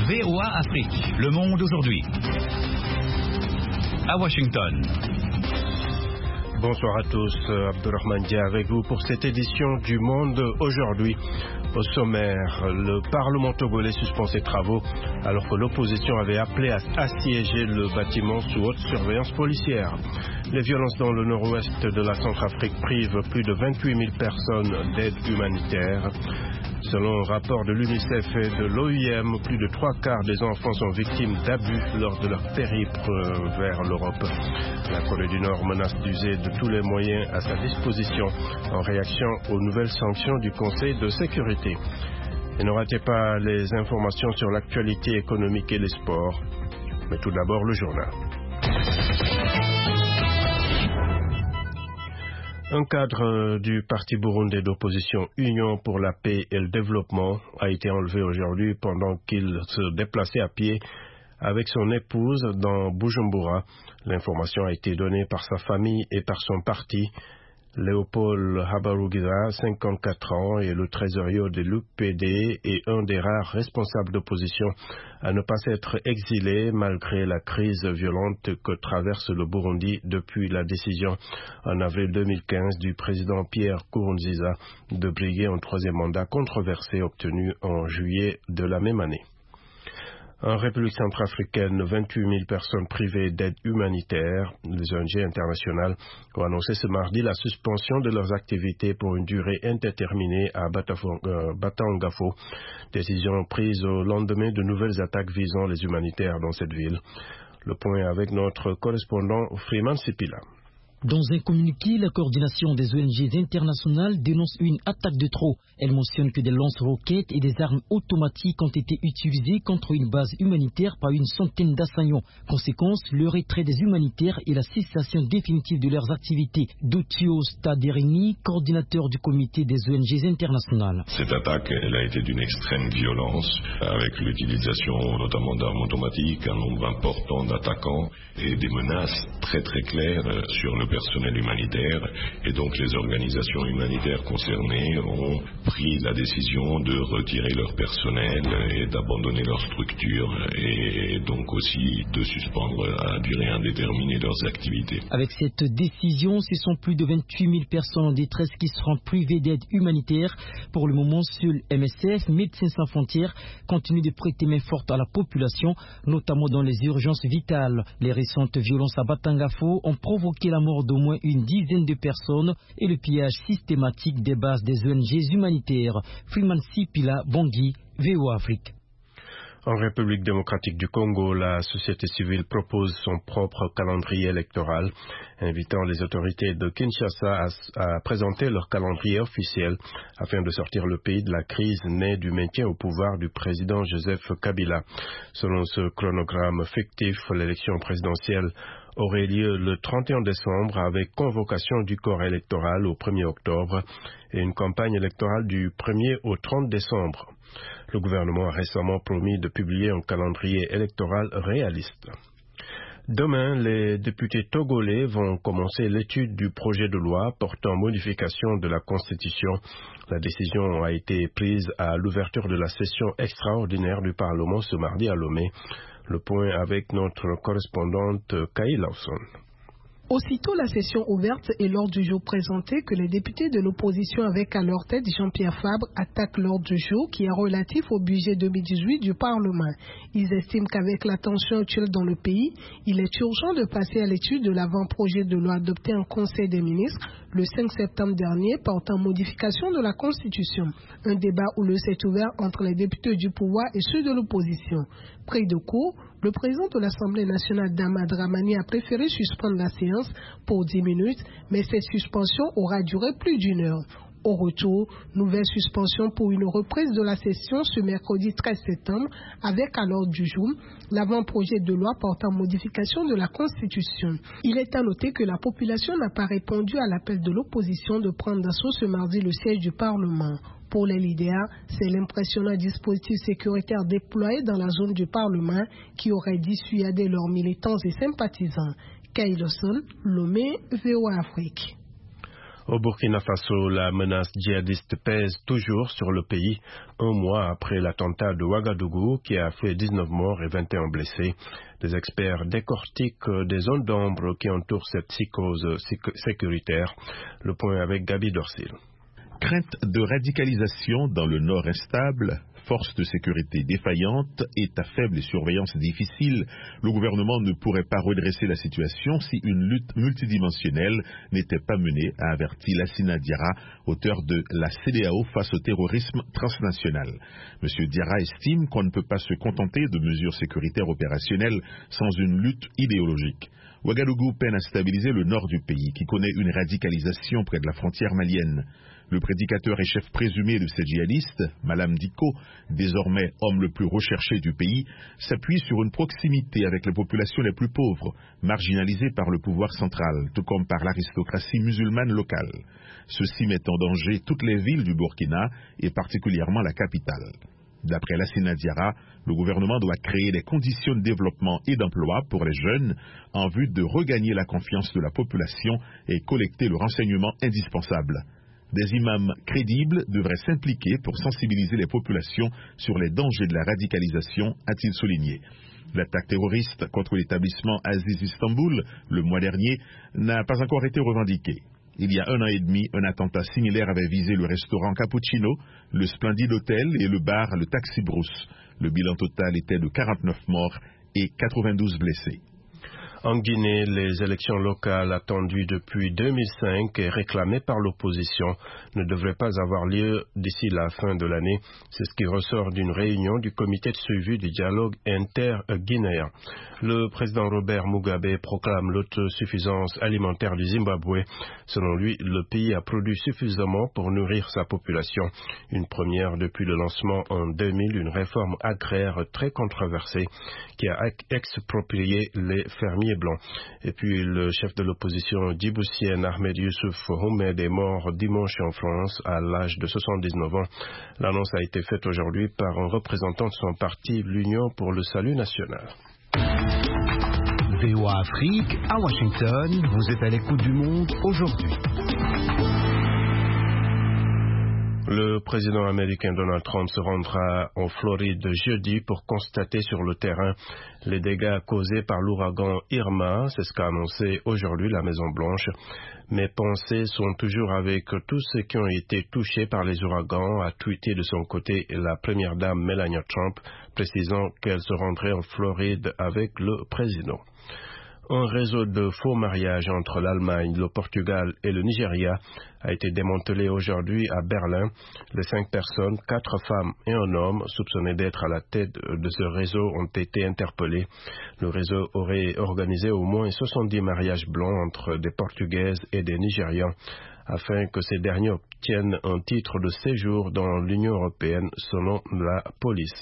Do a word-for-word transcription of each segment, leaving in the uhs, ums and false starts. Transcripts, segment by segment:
V O A Afrique, Le Monde aujourd'hui. À Washington. Bonsoir à tous, Abdurrahman Dia avec vous pour cette édition du Monde aujourd'hui. Au sommaire, le Parlement togolais suspend ses travaux alors que l'opposition avait appelé à assiéger le bâtiment sous haute surveillance policière. Les violences dans le nord-ouest de la Centrafrique privent plus de vingt-huit mille personnes d'aide humanitaire. Selon un rapport de l'UNICEF et de l'O I M, plus de trois quarts des enfants sont victimes d'abus lors de leur périple vers l'Europe. La Corée du Nord menace d'user de tous les moyens à sa disposition en réaction aux nouvelles sanctions du Conseil de sécurité. Et ne ratez pas les informations sur l'actualité économique et les sports. Mais tout d'abord, le journal. Un cadre du parti burundais d'opposition Union pour la paix et le développement a été enlevé aujourd'hui pendant qu'il se déplaçait à pied avec son épouse dans Bujumbura. L'information a été donnée par sa famille et par son parti. Léopold Habarugira, cinquante-quatre ans, est le trésorier de l'U P D et un des rares responsables d'opposition à ne pas s'être exilé malgré la crise violente que traverse le Burundi depuis la décision en avril deux mille quinze du président Pierre Nkurunziza de briguer un troisième mandat controversé obtenu en juillet de la même année. En République centrafricaine, vingt-huit mille personnes privées d'aide humanitaire. Les O N G internationales ont annoncé ce mardi la suspension de leurs activités pour une durée indéterminée à Batangafo. Décision prise au lendemain de nouvelles attaques visant les humanitaires dans cette ville. Le point avec notre correspondant Freeman Sipila. Dans un communiqué, la coordination des O N G internationales dénonce une attaque de trop. Elle mentionne que des lance-roquettes et des armes automatiques ont été utilisées contre une base humanitaire par une centaine d'assaillants. Conséquence, le retrait des humanitaires et la cessation définitive de leurs activités. Dotio Staderini, coordinateur du comité des O N G internationales. Cette attaque, elle a été d'une extrême violence, avec l'utilisation notamment d'armes automatiques, un nombre important d'attaquants et des menaces très très claires sur le personnel humanitaire, et donc les organisations humanitaires concernées ont pris la décision de retirer leur personnel et d'abandonner leur structure et donc aussi de suspendre à durée indéterminée leurs activités. Avec cette décision, ce sont plus de vingt-huit mille personnes en détresse qui seront privées d'aide humanitaire. Pour le moment, seul M S F, Médecins sans frontières, continue de prêter main forte à la population, notamment dans les urgences vitales. Les récentes violences à Batangafo ont provoqué la mort d'au moins une dizaine de personnes et le pillage systématique des bases des O N G humanitaires. Freeman Sipila, Bangui, V O A Afrique. En République démocratique du Congo, la société civile propose son propre calendrier électoral, invitant les autorités de Kinshasa à, à présenter leur calendrier officiel afin de sortir le pays de la crise née du maintien au pouvoir du président Joseph Kabila. Selon ce chronogramme fictif, l'élection présidentielle aurait lieu le trente et un décembre avec convocation du corps électoral au premier octobre et une campagne électorale du premier au trente décembre. Le gouvernement a récemment promis de publier un calendrier électoral réaliste. Demain, les députés togolais vont commencer l'étude du projet de loi portant modification de la Constitution. La décision a été prise à l'ouverture de la session extraordinaire du Parlement ce mardi à Lomé. Le point avec notre correspondante Kay Lawson. Aussitôt la session ouverte et l'ordre du jour présenté que les députés de l'opposition avec à leur tête Jean-Pierre Fabre attaquent l'ordre du jour qui est relatif au budget deux mille dix-huit du Parlement. Ils estiment qu'avec la tension actuelle dans le pays, il est urgent de passer à l'étude de l'avant-projet de loi adopté en Conseil des ministres le cinq septembre dernier portant modification de la Constitution. Un débat houleux s'est ouvert entre les députés du pouvoir et ceux de l'opposition. Pris de court, le président de l'Assemblée nationale, Dama Dramani, a préféré suspendre la séance pour dix minutes, mais cette suspension aura duré plus d'une heure. Au retour, nouvelle suspension pour une reprise de la session ce mercredi treize septembre avec à l'ordre du jour l'avant-projet de loi portant modification de la Constitution. Il est à noter que la population n'a pas répondu à l'appel de l'opposition de prendre d'assaut ce mardi le siège du Parlement. Pour les leaders, c'est l'impressionnant dispositif sécuritaire déployé dans la zone du Parlement qui aurait dissuadé leurs militants et sympathisants. Kay Lawson, Lomé, V O A Afrique. Au Burkina Faso, la menace djihadiste pèse toujours sur le pays, un mois après l'attentat de Ouagadougou qui a fait dix-neuf morts et vingt et un blessés. Des experts décortiquent des zones d'ombre qui entourent cette psychose sécuritaire. Le point avec Gabi Dorsil. Crainte de radicalisation dans le nord instable, force de sécurité défaillante, état faible et surveillance difficile, le gouvernement ne pourrait pas redresser la situation si une lutte multidimensionnelle n'était pas menée, a averti Lassina Diarra, auteur de la C E D E A O face au terrorisme transnational. M. Diarra estime qu'on ne peut pas se contenter de mesures sécuritaires opérationnelles sans une lutte idéologique. Ouagadougou peine à stabiliser le nord du pays, qui connaît une radicalisation près de la frontière malienne. Le prédicateur et chef présumé de ces djihadistes, Malam Diko, désormais homme le plus recherché du pays, s'appuie sur une proximité avec les populations les plus pauvres, marginalisées par le pouvoir central, tout comme par l'aristocratie musulmane locale. Ceci met en danger toutes les villes du Burkina et particulièrement la capitale. D'après Lassina Diarra, le gouvernement doit créer des conditions de développement et d'emploi pour les jeunes en vue de regagner la confiance de la population et collecter le renseignement indispensable. Des imams crédibles devraient s'impliquer pour sensibiliser les populations sur les dangers de la radicalisation, a-t-il souligné. L'attaque terroriste contre l'établissement Aziz Istanbul, le mois dernier, n'a pas encore été revendiquée. Il y a un an et demi, un attentat similaire avait visé le restaurant Cappuccino, le Splendid Hotel et le bar Le Taxi Brousse. Le bilan total était de quarante-neuf morts et quatre-vingt-douze blessés. En Guinée, les élections locales attendues depuis deux mille cinq et réclamées par l'opposition ne devraient pas avoir lieu d'ici la fin de l'année. C'est ce qui ressort d'une réunion du comité de suivi du dialogue inter-guinéen. Le président Robert Mugabe proclame l'autosuffisance alimentaire du Zimbabwe. Selon lui, le pays a produit suffisamment pour nourrir sa population. Une première depuis le lancement en deux mille d'une réforme agraire très controversée qui a exproprié les fermiers blancs. Et puis le chef de l'opposition djiboutienne Ahmed Youssouf Ahmed est mort dimanche en France à l'âge de soixante-dix-neuf ans. L'annonce a été faite aujourd'hui par un représentant de son parti, l'Union pour le salut national. V O A Afrique, à Washington, vous êtes à l'écoute du monde aujourd'hui. Le président américain Donald Trump se rendra en Floride jeudi pour constater sur le terrain les dégâts causés par l'ouragan Irma. C'est ce qu'a annoncé aujourd'hui la Maison-Blanche. Mes pensées sont toujours avec tous ceux qui ont été touchés par les ouragans, a tweeté de son côté la première dame Melania Trump, précisant qu'elle se rendrait en Floride avec le président. Un réseau de faux mariages entre l'Allemagne, le Portugal et le Nigeria a été démantelé aujourd'hui à Berlin. Les cinq personnes, quatre femmes et un homme, soupçonnés d'être à la tête de ce réseau ont été interpellés. Le réseau aurait organisé au moins soixante-dix mariages blancs entre des Portugaises et des Nigérians, afin que ces derniers obtiennent un titre de séjour dans l'Union européenne, selon la police.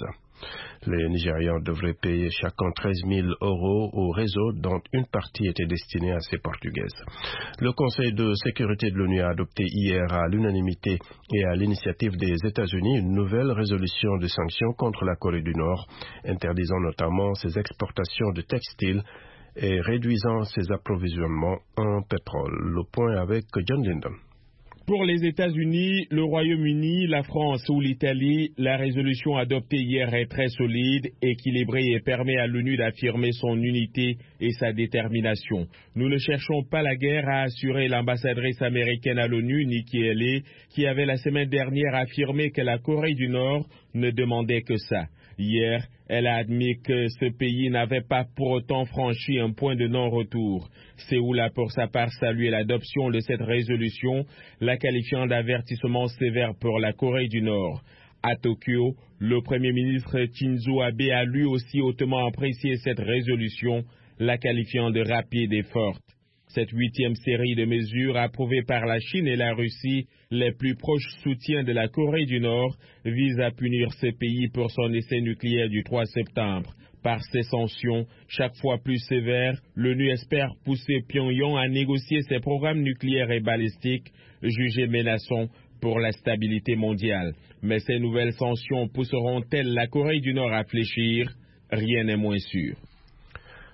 Les Nigérians devraient payer chacun treize mille euros au réseau dont une partie était destinée à ces Portugaises. Le Conseil de sécurité de l'ONU a adopté hier à l'unanimité et à l'initiative des États-Unis une nouvelle résolution de sanctions contre la Corée du Nord, interdisant notamment ses exportations de textiles et réduisant ses approvisionnements en pétrole. Le point avec John Linden. Pour les États-Unis, le Royaume-Uni, la France ou l'Italie, la résolution adoptée hier est très solide, équilibrée et permet à l'ONU d'affirmer son unité et sa détermination. Nous ne cherchons pas la guerre, a assuré l'ambassadrice américaine à l'ONU, Nikki Haley, qui avait la semaine dernière affirmé que la Corée du Nord ne demandait que ça. Hier, elle a admis que ce pays n'avait pas pour autant franchi un point de non-retour. Séoul a pour sa part salué l'adoption de cette résolution, la qualifiant d'avertissement sévère pour la Corée du Nord. À Tokyo, le Premier ministre Shinzo Abe a lui aussi hautement apprécié cette résolution, la qualifiant de rapide et forte. Cette huitième série de mesures approuvées par la Chine et la Russie, les plus proches soutiens de la Corée du Nord, vise à punir ce pays pour son essai nucléaire du trois septembre. Par ces sanctions, chaque fois plus sévères, l'ONU espère pousser Pyongyang à négocier ses programmes nucléaires et balistiques, jugés menaçants pour la stabilité mondiale. Mais ces nouvelles sanctions pousseront-elles la Corée du Nord à fléchir? Rien n'est moins sûr.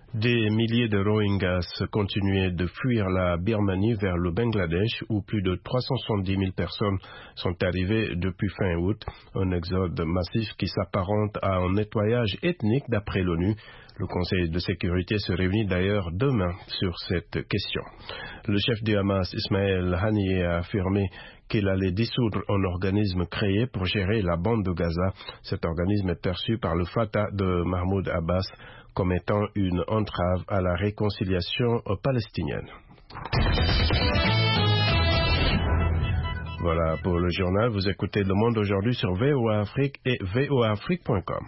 Des milliers de Rohingyas continuaient de fuir la Birmanie vers le Bangladesh, où plus de trois cent soixante-dix mille personnes sont arrivées depuis fin août. Un exode massif qui s'apparente à un nettoyage ethnique d'après l'ONU. Le Conseil de sécurité se réunit d'ailleurs demain sur cette question. Le chef du Hamas, Ismaël Haniyeh, a affirmé qu'il allait dissoudre un organisme créé pour gérer la bande de Gaza. Cet organisme est perçu par le Fatah de Mahmoud Abbas comme étant une entrave à la réconciliation palestinienne. Voilà pour le journal. Vous écoutez Le Monde aujourd'hui sur V O A Afrique et V O A Afrique point com.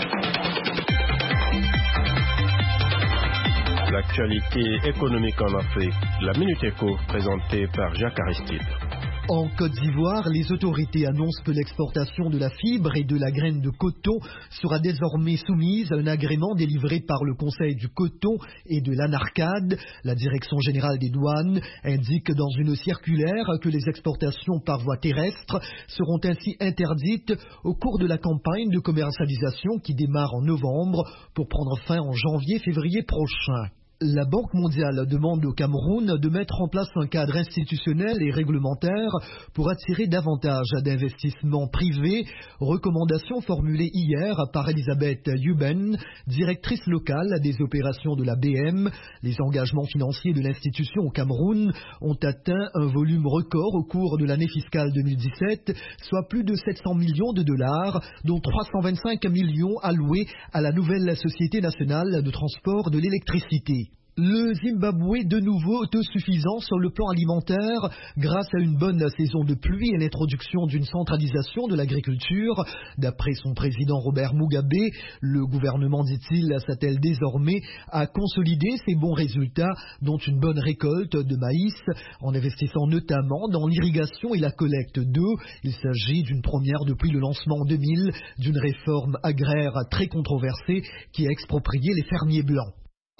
L'actualité économique en Afrique, la Minute Éco, présentée par Jacques Aristide. En Côte d'Ivoire, les autorités annoncent que l'exportation de la fibre et de la graine de coton sera désormais soumise à un agrément délivré par le Conseil du coton et de l'Anarcade. La Direction générale des douanes indique dans une circulaire que les exportations par voie terrestre seront ainsi interdites au cours de la campagne de commercialisation qui démarre en novembre pour prendre fin en janvier-février prochain. La Banque mondiale demande au Cameroun de mettre en place un cadre institutionnel et réglementaire pour attirer davantage d'investissements privés. Recommandation formulée hier par Elisabeth Yuben, directrice locale des opérations de la B M. Les engagements financiers de l'institution au Cameroun ont atteint un volume record au cours de l'année fiscale deux mille dix-sept, soit plus de sept cents millions de dollars, dont trois cent vingt-cinq millions alloués à la nouvelle Société nationale de transport de l'électricité. Le Zimbabwe, de nouveau autosuffisant sur le plan alimentaire, grâce à une bonne saison de pluie et l'introduction d'une centralisation de l'agriculture. D'après son président Robert Mugabe, le gouvernement, dit-il, s'attelle désormais à consolider ses bons résultats, dont une bonne récolte de maïs, en investissant notamment dans l'irrigation et la collecte d'eau. Il s'agit d'une première depuis le lancement en deux mille d'une réforme agraire très controversée qui a exproprié les fermiers blancs.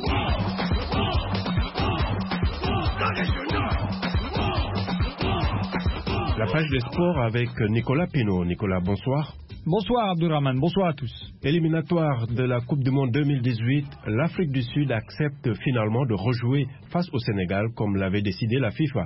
La page des sports avec Nicolas Pinault. Nicolas, bonsoir. Bonsoir Abdourahmane, bonsoir à tous. Éliminatoire de la Coupe du Monde deux mille dix-huit, l'Afrique du Sud accepte finalement de rejouer face au Sénégal comme l'avait décidé la FIFA.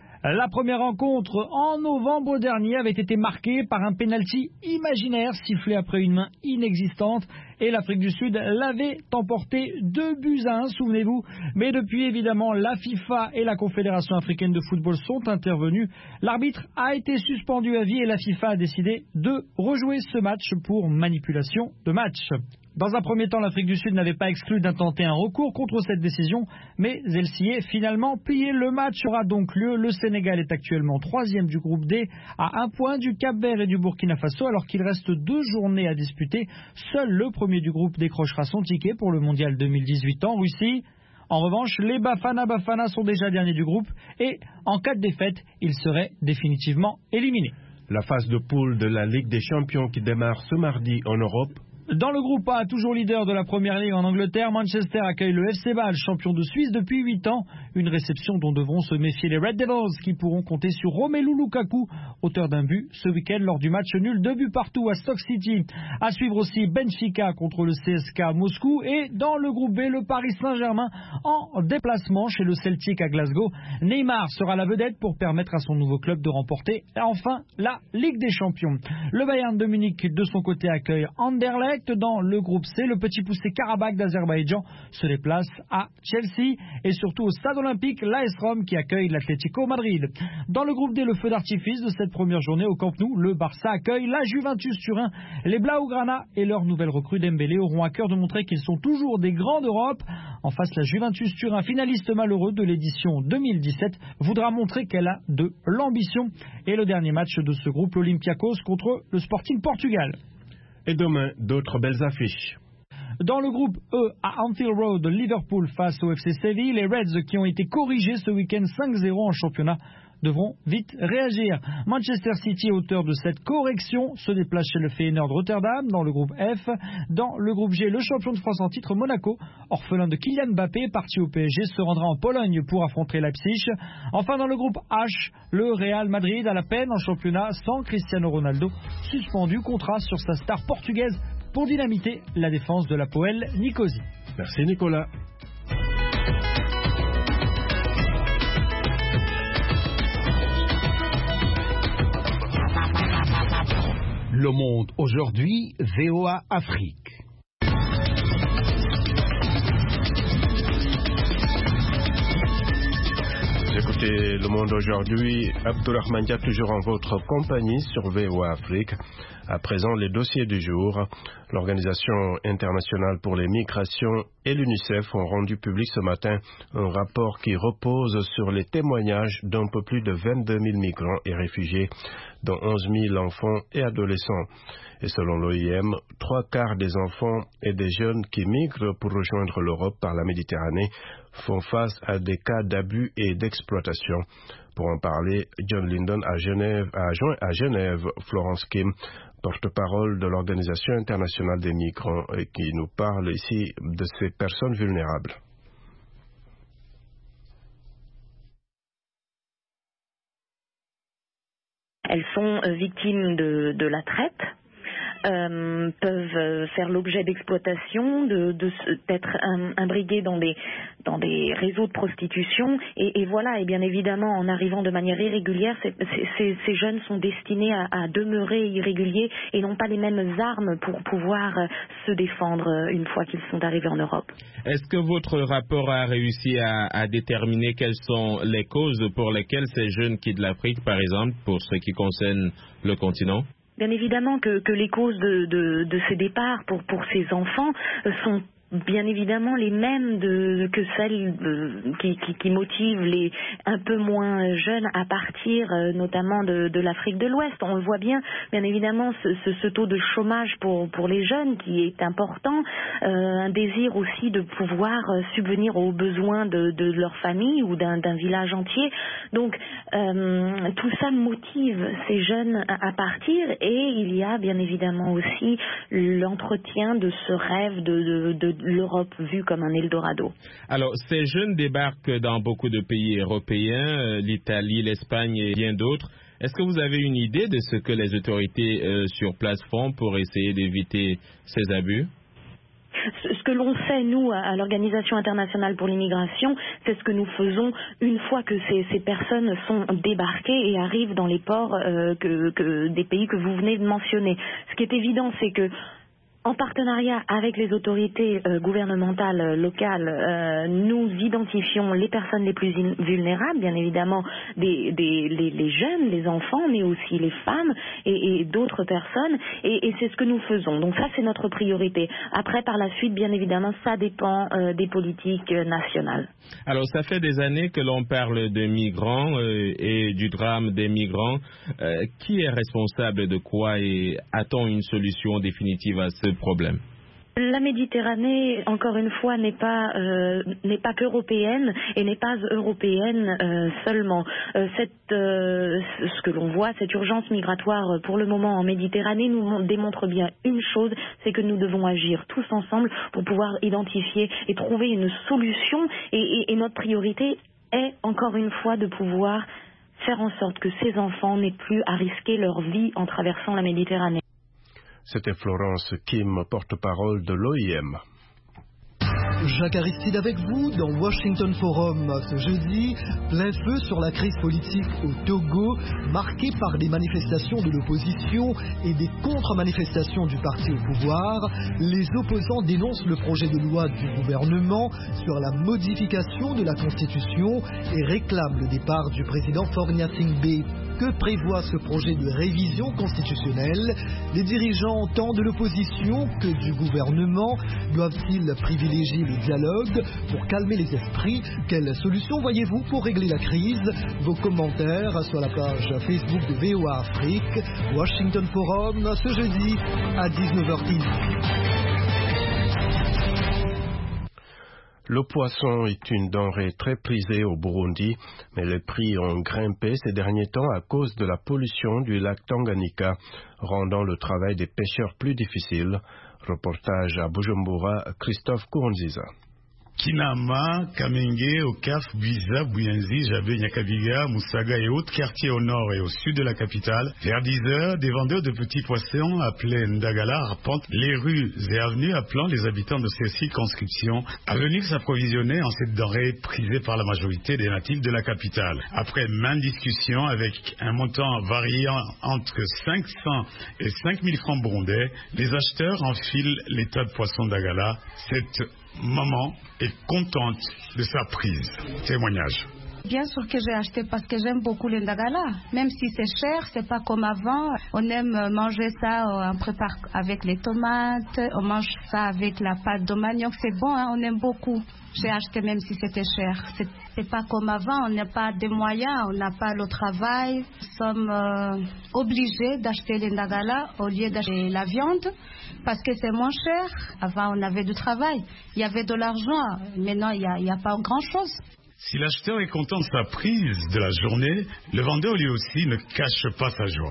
La première rencontre en novembre dernier avait été marquée par un pénalty imaginaire sifflé après une main inexistante et l'Afrique du Sud l'avait emporté deux buts à un, souvenez-vous. Mais depuis, évidemment, la FIFA et la Confédération africaine de football sont intervenus. L'arbitre a été suspendu à vie et la FIFA a décidé de rejouer ce match pour manipulation de match. Dans un premier temps, l'Afrique du Sud n'avait pas exclu d'intenter un recours contre cette décision, mais elle s'y est finalement pliée. Le match aura donc lieu. Le Sénégal est actuellement troisième du groupe D, à un point du Cap-Vert et du Burkina Faso, alors qu'il reste deux journées à disputer. Seul le premier du groupe décrochera son ticket pour le Mondial deux mille dix-huit en Russie. En revanche, les Bafana Bafana sont déjà derniers du groupe et, en cas de défaite, ils seraient définitivement éliminés. La phase de poule de la Ligue des Champions qui démarre ce mardi en Europe. Dans le groupe A, toujours leader de la Première Ligue en Angleterre, Manchester accueille le F C Bâle, champion de Suisse depuis huit ans. Une réception dont devront se méfier les Red Devils qui pourront compter sur Romelu Lukaku, auteur d'un but ce week-end lors du match nul, deux buts partout à Stoke City. À suivre aussi Benfica contre le C S K à Moscou et dans le groupe B, le Paris Saint-Germain en déplacement chez le Celtic à Glasgow. Neymar sera la vedette pour permettre à son nouveau club de remporter enfin la Ligue des Champions. Le Bayern de Munich de son côté accueille Anderlecht. Dans le groupe C, le petit poussé Karabakh d'Azerbaïdjan se déplace à Chelsea et surtout au stade olympique l'A S Rome qui accueille l'Atlético Madrid. Dans le groupe D, le feu d'artifice de cette première journée au Camp Nou, le Barça accueille la Juventus Turin. Les Blaugrana et leur nouvelle recrue Dembélé auront à cœur de montrer qu'ils sont toujours des grands d'Europe. En face, la Juventus Turin, finaliste malheureux de l'édition deux mille dix-sept, voudra montrer qu'elle a de l'ambition. Et le dernier match de ce groupe, l'Olympiakos contre le Sporting Portugal. Et demain, d'autres belles affiches. Dans le groupe E, à Anfield Road, Liverpool face au F C Séville, les Reds qui ont été corrigés ce week-end cinq zéro en championnat devront vite réagir. Manchester City, auteur de cette correction, se déplace chez le Feyenoord Rotterdam dans le groupe F. Dans le groupe G, le champion de France en titre Monaco, orphelin de Kylian Mbappé, parti au P S G, se rendra en Pologne pour affronter Leipzig. Enfin, dans le groupe H, le Real Madrid à la peine en championnat sans Cristiano Ronaldo, suspendu, contrat sur sa star portugaise pour dynamiter la défense de la P O L Nicosie. Merci Nicolas. Le Monde aujourd'hui, V O A Afrique. Écoutez Le Monde aujourd'hui, Abdourahmane Dia toujours en votre compagnie sur V O A Afrique. À présent, les dossiers du jour. L'Organisation internationale pour les migrations et l'UNICEF ont rendu public ce matin un rapport qui repose sur les témoignages d'un peu plus de vingt-deux mille migrants et réfugiés, dont onze mille enfants et adolescents. Et selon l'O I M, trois quarts des enfants et des jeunes qui migrent pour rejoindre l'Europe par la Méditerranée font face à des cas d'abus et d'exploitation. Pour en parler, John Lindon à Genève, a joint à Genève Florence Kim, porte-parole de l'Organisation internationale des migrants, et qui nous parle ici de ces personnes vulnérables. Elles sont victimes de, de la traite. Euh, peuvent faire l'objet d'exploitation, de, de, d'être imbrigués dans des, dans des réseaux de prostitution. Et, et voilà, et bien évidemment, en arrivant de manière irrégulière, ces, ces, ces jeunes sont destinés à, à demeurer irréguliers et n'ont pas les mêmes armes pour pouvoir se défendre une fois qu'ils sont arrivés en Europe. Est-ce que votre rapport a réussi à, à déterminer quelles sont les causes pour lesquelles ces jeunes quittent l'Afrique, par exemple, pour ce qui concerne le continent ? Bien évidemment que, que les causes de, de, de ces départs pour, pour ces enfants sont bien évidemment les mêmes de, que celles de, qui, qui, qui motivent les un peu moins jeunes à partir euh, notamment de, de l'Afrique de l'Ouest. On le voit bien, bien évidemment, ce, ce, ce taux de chômage pour, pour les jeunes qui est important, euh, un désir aussi de pouvoir euh, subvenir aux besoins de, de leur famille ou d'un, d'un village entier. Donc euh, tout ça motive ces jeunes à, à partir, et il y a bien évidemment aussi l'entretien de ce rêve de, de, de l'Europe vue comme un Eldorado. Alors, ces jeunes débarquent dans beaucoup de pays européens, l'Italie, l'Espagne et bien d'autres. Est-ce que vous avez une idée de ce que les autorités euh, sur place font pour essayer d'éviter ces abus ? Ce que l'on fait, nous, à l'Organisation internationale pour l'immigration, c'est ce que nous faisons une fois que ces, ces personnes sont débarquées et arrivent dans les ports euh, que, que, des pays que vous venez de mentionner. Ce qui est évident, c'est que en partenariat avec les autorités euh, gouvernementales euh, locales, euh, nous identifions les personnes les plus in- vulnérables, bien évidemment des, des, les, les jeunes, les enfants, mais aussi les femmes et, et d'autres personnes, et, et c'est ce que nous faisons. Donc ça, c'est notre priorité. Après, par la suite, bien évidemment, ça dépend euh, des politiques euh, nationales. Alors, ça fait des années que l'on parle de migrants euh, et du drame des migrants. Euh, qui est responsable de quoi, et a-t-on une solution définitive à ce problème? La Méditerranée, encore une fois, n'est pas euh, n'est pas qu'européenne et n'est pas européenne euh, seulement. Euh, cette, euh, ce que l'on voit, cette urgence migratoire pour le moment en Méditerranée nous démontre bien une chose, c'est que nous devons agir tous ensemble pour pouvoir identifier et trouver une solution. Et, et, et notre priorité est, encore une fois, de pouvoir faire en sorte que ces enfants n'aient plus à risquer leur vie en traversant la Méditerranée. C'était Florence Kim, porte-parole de l'O I M. Jacques Aristide avec vous dans Washington Forum ce jeudi. Plein feu sur la crise politique au Togo, marquée par des manifestations de l'opposition et des contre-manifestations du parti au pouvoir. Les opposants dénoncent le projet de loi du gouvernement sur la modification de la Constitution et réclament le départ du président Faure Gnassingbé. Que prévoit ce projet de révision constitutionnelle? Les dirigeants tant de l'opposition que du gouvernement doivent-ils privilégier le dialogue pour calmer les esprits? Quelle solution voyez-vous pour régler la crise? Vos commentaires sur la page Facebook de V O A Afrique. Washington Forum ce jeudi à dix-neuf heures dix. Le poisson est une denrée très prisée au Burundi, mais les prix ont grimpé ces derniers temps à cause de la pollution du lac Tanganyika, rendant le travail des pêcheurs plus difficile. Reportage à Bujumbura, Christophe Kouronziza. Kinama, Kamenge, Okaf, Buiza, Bouyenzi, Jabé, Nyakabiga, Moussaga et autres quartiers au nord et au sud de la capitale. Vers dix heures, des vendeurs de petits poissons appelés Ndagala arpentent les rues et avenues appelant les habitants de ces circonscriptions à venir s'approvisionner en cette denrée prisée par la majorité des natifs de la capitale. Après maintes discussions avec un montant variant entre cinq cents et cinq mille francs burundais, les acheteurs enfilent les tas de poissons Ndagala. Cette maman est contente de sa prise. Témoignage. Bien sûr que j'ai acheté parce que j'aime beaucoup le ndagala. Même si c'est cher, c'est pas comme avant. On aime manger ça, on prépare avec les tomates, on mange ça avec la pâte de manioc. C'est bon, hein, on aime beaucoup. J'ai acheté même si c'était cher. C'est, c'est pas comme avant, on n'a pas de moyens, on n'a pas le travail. Nous sommes euh, obligés d'acheter le ndagala au lieu d'acheter la viande parce que c'est moins cher. Avant, on avait du travail, il y avait de l'argent. Maintenant, il n'y a, a pas grand-chose. Si l'acheteur est content de sa prise de la journée, le vendeur lui aussi ne cache pas sa joie.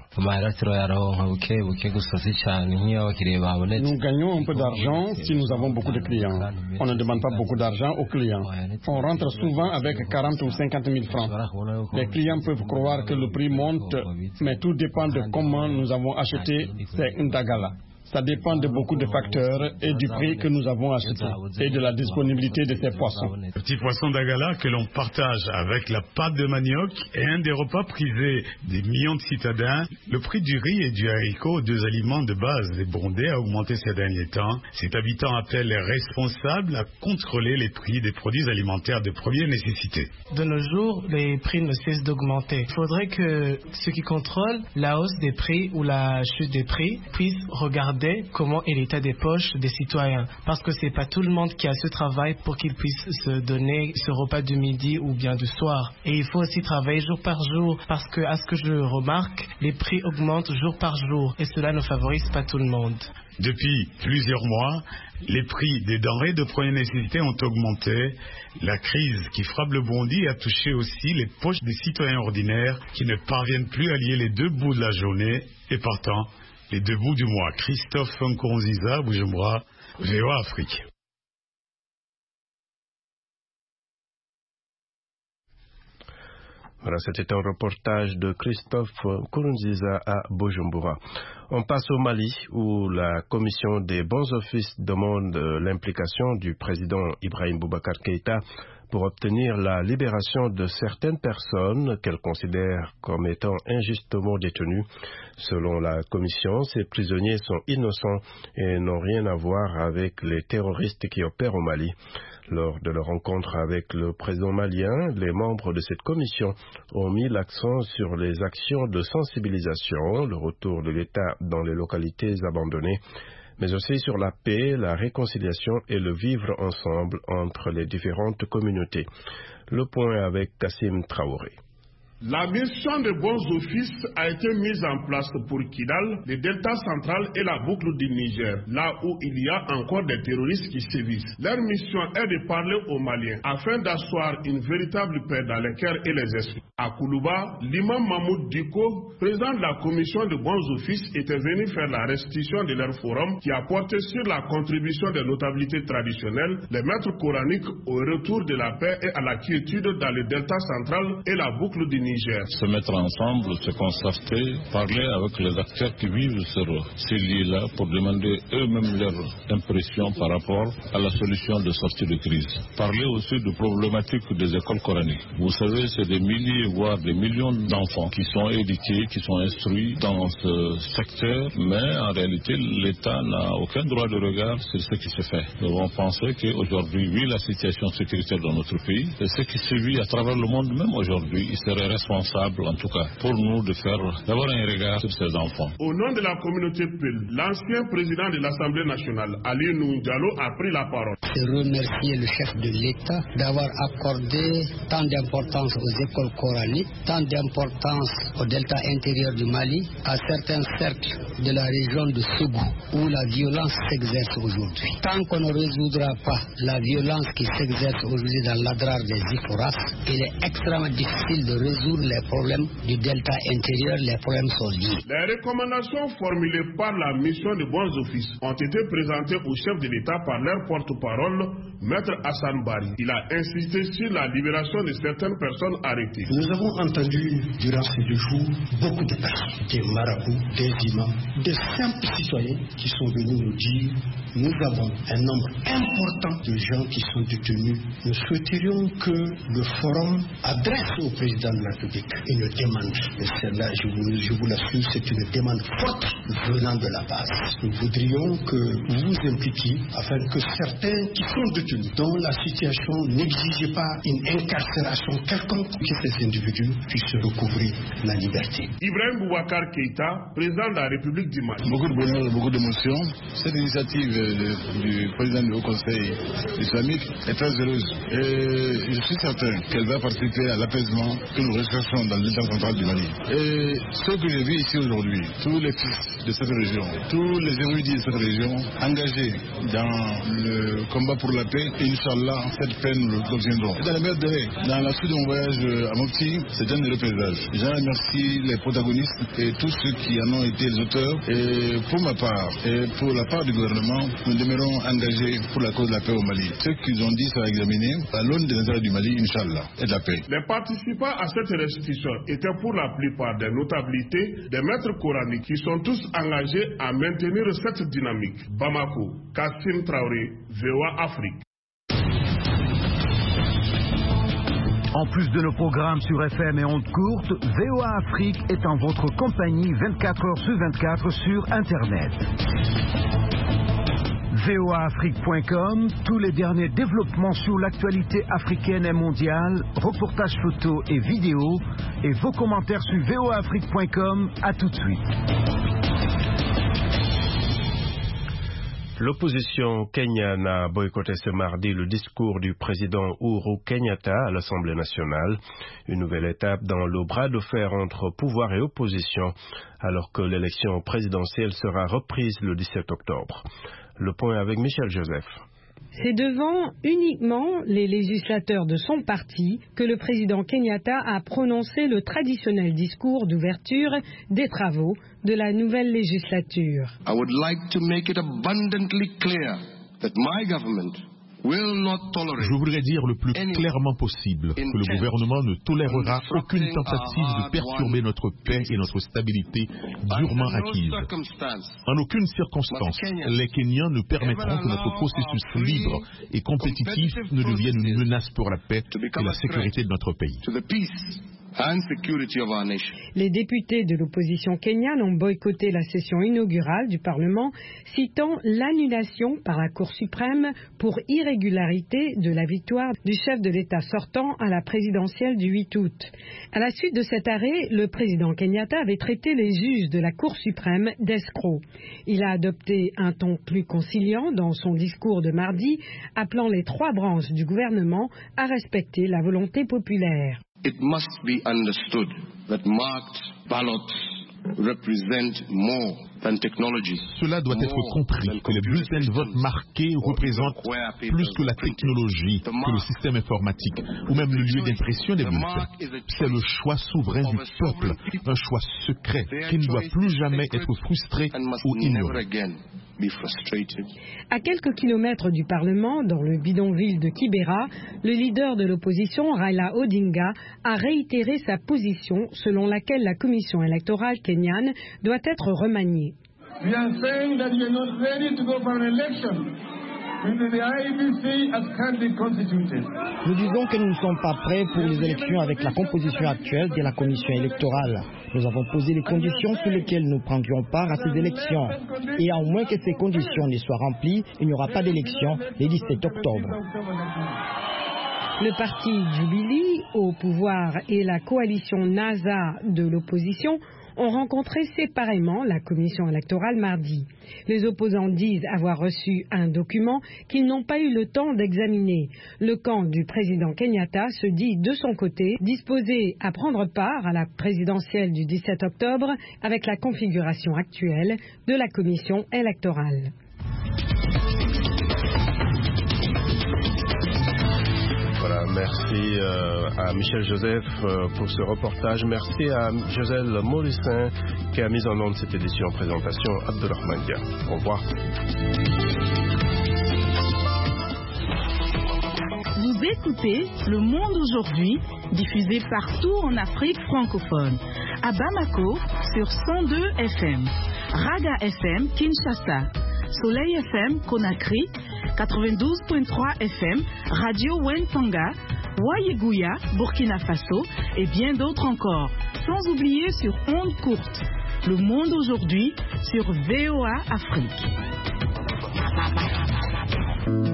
Nous gagnons un peu d'argent si nous avons beaucoup de clients. On ne demande pas beaucoup d'argent aux clients. On rentre souvent avec quarante ou cinquante mille francs. Les clients peuvent croire que le prix monte, mais tout dépend de comment nous avons acheté ces ndagala. Ça dépend de beaucoup de facteurs et du prix que nous avons acheté et de la disponibilité de ces poissons. Le petit poisson d'Agala que l'on partage avec la pâte de manioc est un des repas prisés des millions de citadins. Le prix du riz et du haricot, deux aliments de base des Burundais, a augmenté ces derniers temps. Cet habitant appelle les responsables à contrôler les prix des produits alimentaires de première nécessité. De nos jours, les prix ne cessent d'augmenter. Il faudrait que ceux qui contrôlent la hausse des prix ou la chute des prix puissent regarder comment est l'état des poches des citoyens. Parce que c'est pas tout le monde qui a ce travail pour qu'ils puissent se donner ce repas du midi ou bien du soir. Et il faut aussi travailler jour par jour parce que, à ce que je remarque, les prix augmentent jour par jour et cela ne favorise pas tout le monde. Depuis plusieurs mois, les prix des denrées de première nécessité ont augmenté. La crise qui frappe le Burundi a touché aussi les poches des citoyens ordinaires qui ne parviennent plus à lier les deux bouts de la journée et partant les deux bouts du mois. Christophe Nkurunziza, Bujumbura, V O A Afrique. Voilà, c'était un reportage de Christophe Nkurunziza à Bujumbura. On passe au Mali où la commission des bons offices demande l'implication du président Ibrahim Boubacar Keïta pour obtenir la libération de certaines personnes qu'elle considère comme étant injustement détenues. Selon la commission, ces prisonniers sont innocents et n'ont rien à voir avec les terroristes qui opèrent au Mali. Lors de leur rencontre avec le président malien, les membres de cette commission ont mis l'accent sur les actions de sensibilisation, le retour de l'État dans les localités abandonnées, mais aussi sur la paix, la réconciliation et le vivre ensemble entre les différentes communautés. Le point avec Kassim Traoré. La mission de bons offices a été mise en place pour Kidal, le delta central et la boucle du Niger, là où il y a encore des terroristes qui sévissent. Leur mission est de parler aux Maliens afin d'asseoir une véritable paix dans les cœurs et les esprits. À Koulouba, l'imam Mahmoud Diko, président de la commission de bons offices, était venu faire la restitution de leur forum qui a porté sur la contribution des notabilités traditionnelles, les maîtres coraniques au retour de la paix et à la quiétude dans le delta central et la boucle du Niger. Se mettre ensemble, se concerter, parler avec les acteurs qui vivent sur ces lieux-là pour demander eux-mêmes leur impression par rapport à la solution de sortie de crise. Parler aussi de problématiques des écoles coraniques. Vous savez, c'est des milliers, voire des millions d'enfants qui sont éduqués, qui sont instruits dans ce secteur, mais en réalité, l'État n'a aucun droit de regard sur ce qui se fait. Nous devons penser qu'aujourd'hui, vu la situation sécuritaire dans notre pays, et ce qui se vit à travers le monde même aujourd'hui, il serait responsable, en tout cas, pour nous de faire d'avoir un regard sur ces enfants. Au nom de la communauté P E L, l'ancien président de l'Assemblée nationale, Ali Nounou Diallo, a pris la parole. Je remercie le chef de l'État d'avoir accordé tant d'importance aux écoles coraniques, tant d'importance au delta intérieur du Mali, à certains cercles de la région de Ségou, où la violence s'exerce aujourd'hui. Tant qu'on ne résoudra pas la violence qui s'exerce aujourd'hui dans l'adrar des Iforas, il est extrêmement difficile de résoudre les problèmes du delta intérieur, les problèmes sont liés. Les recommandations formulées par la mission de bons offices ont été présentées au chef de l'État par leur porte-parole, porte-parole, Maître Hassan Bari. Il a insisté sur la libération de certaines personnes arrêtées. Nous avons entendu durant ces deux jours beaucoup de personnes, des marabouts, des imams, des simples citoyens qui sont venus nous dire nous avons un nombre important de gens qui sont détenus. Nous souhaiterions que le forum adresse au président de la République une demande. Et celle-là, je vous, je vous l'assure, c'est une demande forte venant de la base. Nous voudrions que vous vous impliquiez afin que certains qui sont détenus, dont la situation n'exige pas une incarcération quelconque, que ces individus puissent recouvrir la liberté. Ibrahim Boubacar Keïta, président de la République du Mali. Beaucoup de bonheur, beaucoup d'émotion. Cette initiative de, du président du Haut Conseil islamique est très heureuse. Et je suis certain qu'elle va participer à l'apaisement que nous recherchons dans l'État central du Mali. Et ce que je vis ici aujourd'hui, tous les fils de cette région, tous les érudits de cette région, engagés dans le combat pour la paix, Inch'Allah, cette paix nous l'obtiendrons. Dans les meilleurs délais, dans la suite de mon voyage à Mopti, c'est un heureux paysage. Je remercie les protagonistes et tous ceux qui en ont été les auteurs. Et pour ma part, et pour la part du gouvernement, nous demeurons engagés pour la cause de la paix au Mali. Ce qu'ils ont dit sera examiné à l'aune des intérêts du Mali, Inch'Allah, et de la paix. Les participants à cette restitution étaient pour la plupart des notabilités, des maîtres coraniques qui sont tous engagés à maintenir cette dynamique. Bamako, Kassim Traoré, V O A Afrique. En plus de nos programmes sur F M et ondes courtes, V O A Afrique est en votre compagnie vingt-quatre heures sur vingt-quatre sur Internet. V O A Afrique point com, tous les derniers développements sur l'actualité africaine et mondiale, reportages photos et vidéos, et vos commentaires sur V O A Afrique point com. À tout de suite. L'opposition kenyane a boycotté ce mardi le discours du président Uhuru Kenyatta à l'Assemblée nationale, une nouvelle étape dans le bras de fer entre pouvoir et opposition, alors que l'élection présidentielle sera reprise le dix-sept octobre. Le point avec Michel Joseph. C'est devant uniquement les législateurs de son parti que le président Kenyatta a prononcé le traditionnel discours d'ouverture des travaux de la nouvelle législature. I would like to make it abundantly clear that my government will not tolerate. Je voudrais dire le plus clairement possible que le gouvernement ne tolérera aucune tentative de perturber notre paix et notre stabilité durement acquises. En aucune circonstance, les Kenyans ne permettront que notre processus libre et compétitif ne devienne une menace pour la paix et la sécurité de notre pays. Les députés de l'opposition kenyane ont boycotté la session inaugurale du Parlement, citant l'annulation par la Cour suprême pour irrégularité de la victoire du chef de l'État sortant à la présidentielle du huit août. À la suite de cet arrêt, le président Kenyatta avait traité les juges de la Cour suprême d'escrocs. Il a adopté un ton plus conciliant dans son discours de mardi, appelant les trois branches du gouvernement à respecter la volonté populaire. It must be understood that marked ballots represent more than technology. Cela doit être compris que les bulletins de vote marqués représentent plus que la technologie, que le système informatique, ou même le lieu d'impression des bulletins. C'est le choix souverain du peuple, un choix secret qui ne doit plus jamais être frustré ou ignoré. À quelques kilomètres du Parlement, dans le bidonville de Kibera, le leader de l'opposition, Raila Odinga, a réitéré sa position selon laquelle la commission électorale kenyane doit être remaniée. We are saying that we are not ready to go for an election. Nous disons que nous ne sommes pas prêts pour les élections avec la composition actuelle de la commission électorale. Nous avons posé les conditions sur lesquelles nous prendrions part à ces élections. Et à moins que ces conditions ne soient remplies, il n'y aura pas d'élection le dix-sept octobre. Le parti Jubilee au pouvoir et la coalition NASA de l'opposition ont rencontré séparément la commission électorale mardi. Les opposants disent avoir reçu un document qu'ils n'ont pas eu le temps d'examiner. Le camp du président Kenyatta se dit de son côté disposé à prendre part à la présidentielle du dix-sept octobre avec la configuration actuelle de la commission électorale. Voilà, merci euh, à Michel Joseph euh, pour ce reportage. Merci à Joselle Morissin qui a mis en onde cette édition présentation Abdelrahman Dia. Au revoir. écoutez Le Monde aujourd'hui, diffusé partout en Afrique francophone. À Bamako, sur cent deux F M. Raga F M, Kinshasa. Soleil F M, Conakry. quatre-vingt-douze virgule trois F M. Radio Wentanga. Wayeguya, Burkina Faso. Et bien d'autres encore. Sans oublier sur ondes courtes. Le Monde aujourd'hui, sur V O A Afrique.